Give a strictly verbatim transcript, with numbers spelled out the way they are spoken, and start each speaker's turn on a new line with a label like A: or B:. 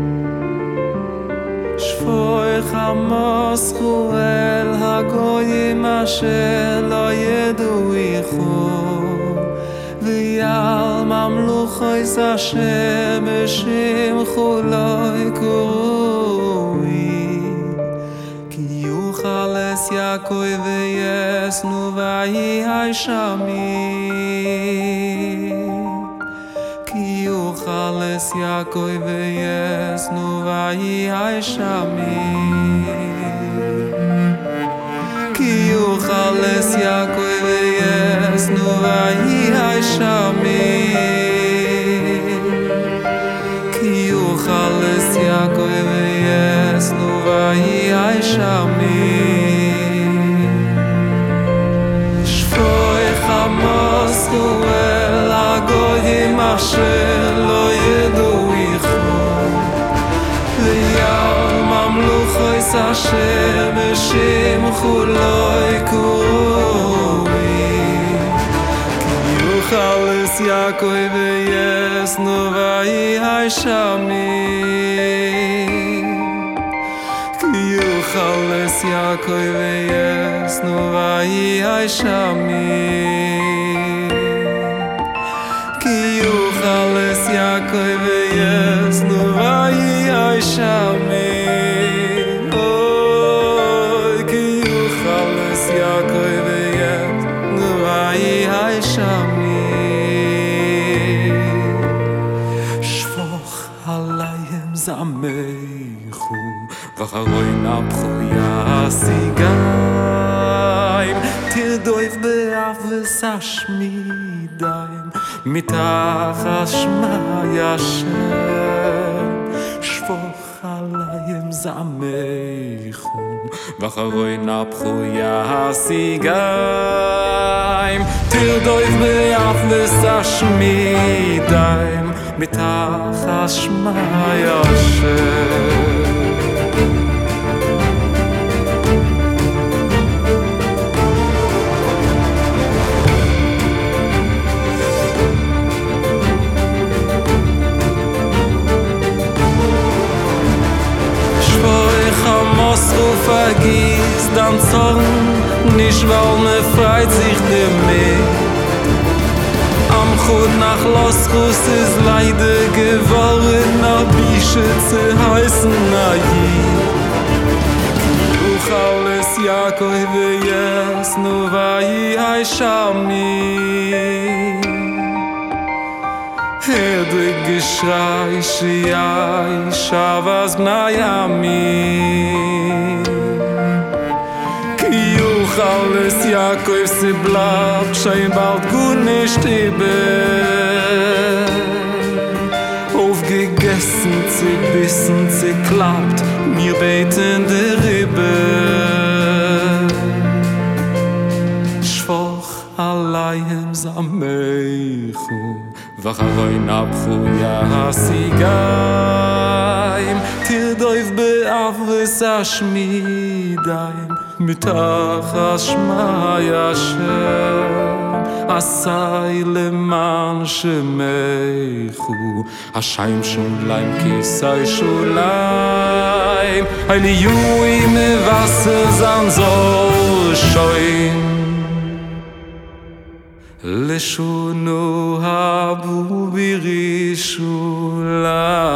A: שפוך המוסכו אל הגויים אשר לא ידעו איכו ויעל ממלוכויס אשר בשמחו לא יקרוי כי יוכל אס יעקב ויסנו ויהי שמי כי יוכל אס יעקב ויסנו ויהי שמי כי יוכל אס יעקב ויסנו ויהי שמי כי יוכל אס יעקב ויסנו ויהי שמי שפוך המוסכו אל הגויים אשר לא ידעו איכו ויעל ממלוכויס אשר בשמחו לא יקרוי כי יוכל אס יעקב ויסנו ויהי שמי כי יוכל אס יעקב ויסנו ויהי שמי כי יוכל אס יעקב ויסנו ויהי שמי כי יוכל אס יעקב ויסנו ויהי שמי שפוך עליהם זמחו ואחרוי נפחו יעשיגיים תרדוף באף וששמידיים מתחת שמע ישם שפוך עליהם זמחו ואחרוי נפחו יעשיגיים תרדוף באף וששמידיים מתחת שמע ישם Mosru vergießt dann Zorn, nicht weil me freit sich dem Meer. Am Chut nach Loskus ist leider geworden, nach Bische zu heißen Nayir. Yuchal es Yaakov v'yesnu v'yihai shami. Hör de Geschrei, Schiai, Shavas bnai ami Ki yuchal es Yaakov se bleibt Schein bald gut nicht eben Aufgegessen, zerbissen, zerklappt Mir beten der Ribbe Schwoch allein Samechu ואחרוי נפחו יעשיגיים תרדוף באף וששמידיים מתחת שמע ישם עשי למען שמחו השיים שוליים כיסי שוליים היליוי מבשר זנזור שוין לשונו הבו בירושלים